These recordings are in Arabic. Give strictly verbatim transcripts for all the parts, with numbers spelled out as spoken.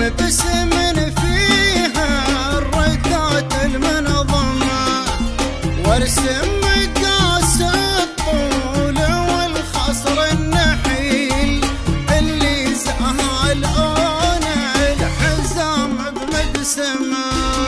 باسم فيها الردات المنظمة، وارسم مقاس الطول والخصر النحيل اللي زهالون الحزام بمقسمه.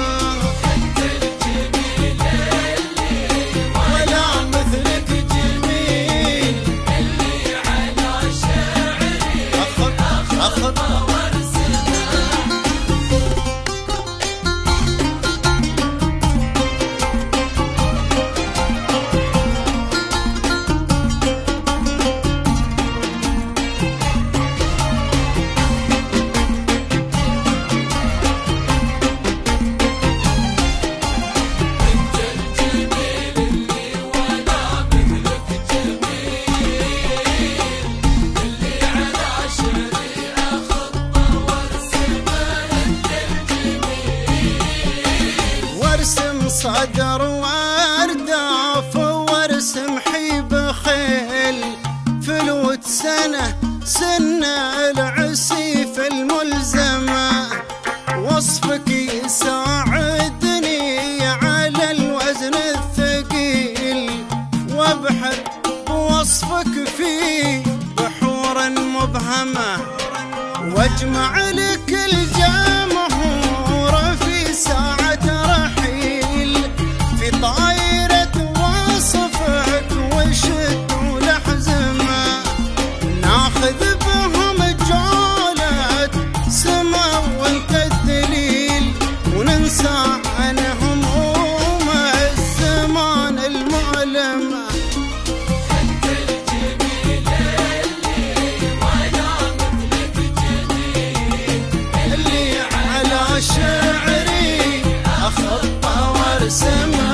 صدر وارداف وارسم حيب خيل فلوت سنة سن العسيف الملزمة، وصفك يساعدني على الوزن الثقيل، وابحر بوصفك في بحور مبهمة، واجمع لك الجمهور في ساعة رحيل في طايرة وصفك وشد ولحزمة، ناخذ بهم جولة سما وانت الدليل، وننسى عن هموم الزمان المؤلمة. انت الجميل اللي ولا مثلك جميل، اللي على شعري اخطه وارسمه.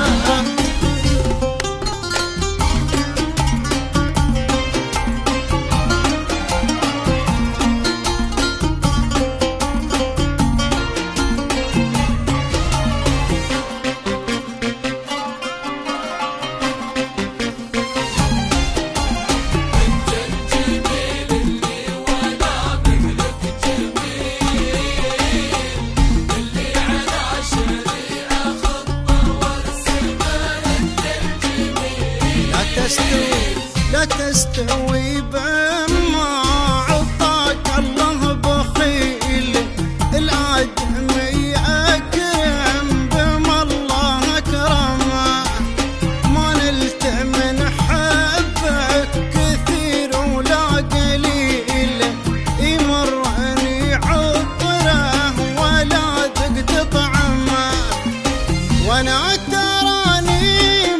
لا تستوي بما عطاك الله بخيل، الآدمي أكرم بما الله أكرمه، ما نلت من حبك كثير ولا قليل، يمرني عطره ولا ذقت طعمه، وانا تراني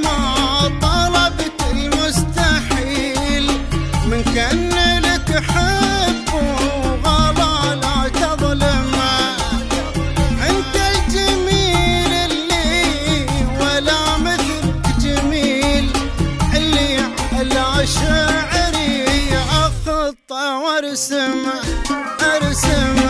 كان لك حب وغلا لا تظلمه. انت الجميل اللي ولا مثلك جميل، اللي على شعري اخطه وارسمه ارسمه.